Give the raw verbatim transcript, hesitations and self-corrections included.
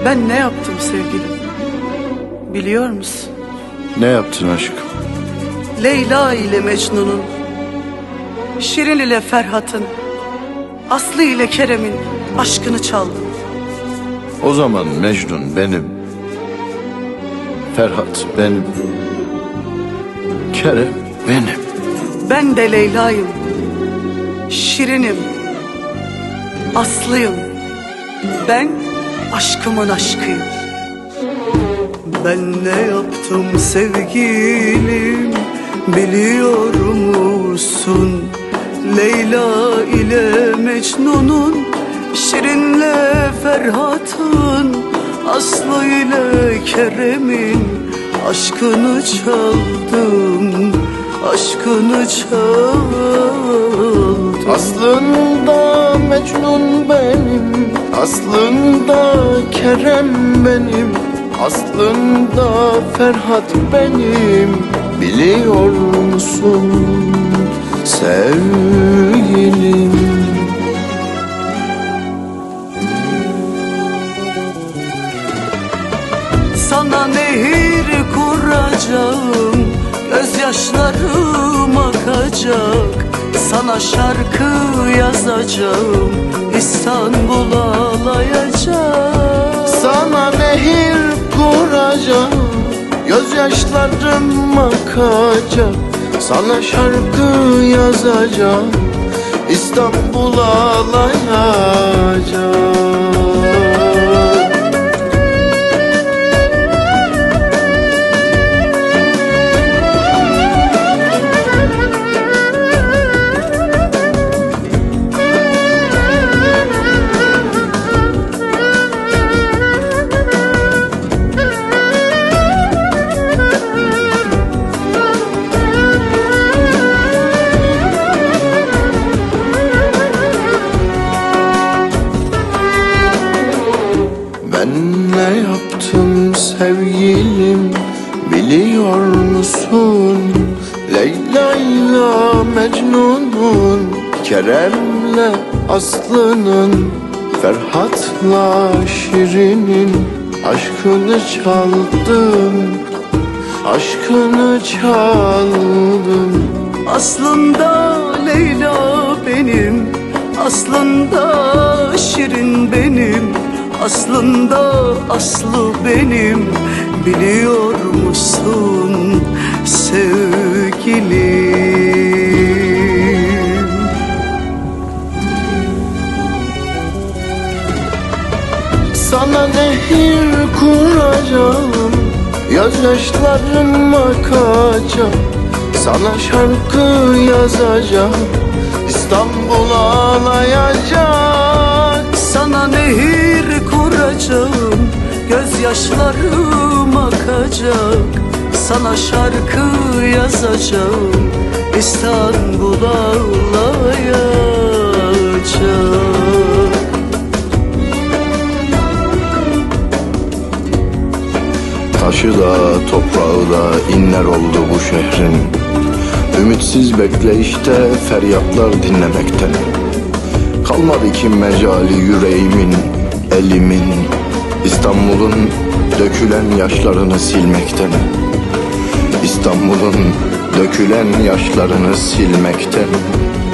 Ben ne yaptım sevgilim? Biliyor musun? Ne yaptın aşkım? Leyla ile Mecnun'un, Şirin ile Ferhat'ın, Aslı ile Kerem'in aşkını çaldım. O zaman Mecnun benim, Ferhat benim, Kerem benim. Ben de Leyla'yım, Şirin'im, Aslı'yım. Ben aşkımın aşkıyım. Ben ne yaptım sevgilim, biliyor musun? Leyla ile Mecnun'un, Şirin'le Ferhat'ın, Aslı ile Kerem'in aşkını çaldım, aşkını çaldım. Aslında Mecnun benim, aslında Kerem benim, aslında Ferhat benim. Biliyor musun sevgilim? Sana nehir kuracağım, gözyaşlarım akacak. Sana şarkı yazacağım, İstanbul ağlayacak. Sana nehir kuracağım, gözyaşlarım akacak. Sana şarkı yazacağım, İstanbul ağlayacak. Ben ne yaptım sevgilim, biliyor musun? Leyla ile Mecnun'un, Kerem'le Aslı'nın, Ferhat'la Şirin'in aşkını çaldım, aşkını çaldım. Aslında Leyla benim, aslında Şirin benim, aslında Aslı benim. Biliyor musun sevgilim? Sana nehir kuracağım, gözyaşlarım akacak. Sana şarkı yazacağım, İstanbul ağlayacak. Sana nehir kuracağım, gözyaşlarım akacak. Sana şarkı yazacağım, İstanbul ağlayacak. Taşı da toprağı da inler oldu bu şehrin. Ümitsiz bekleyişte feryatlar dinlemekten. Kalmadı ki mecali yüreğimin, elimin, İstanbul'un dökülen yaşlarını silmekten. İstanbul'un dökülen yaşlarını silmekten.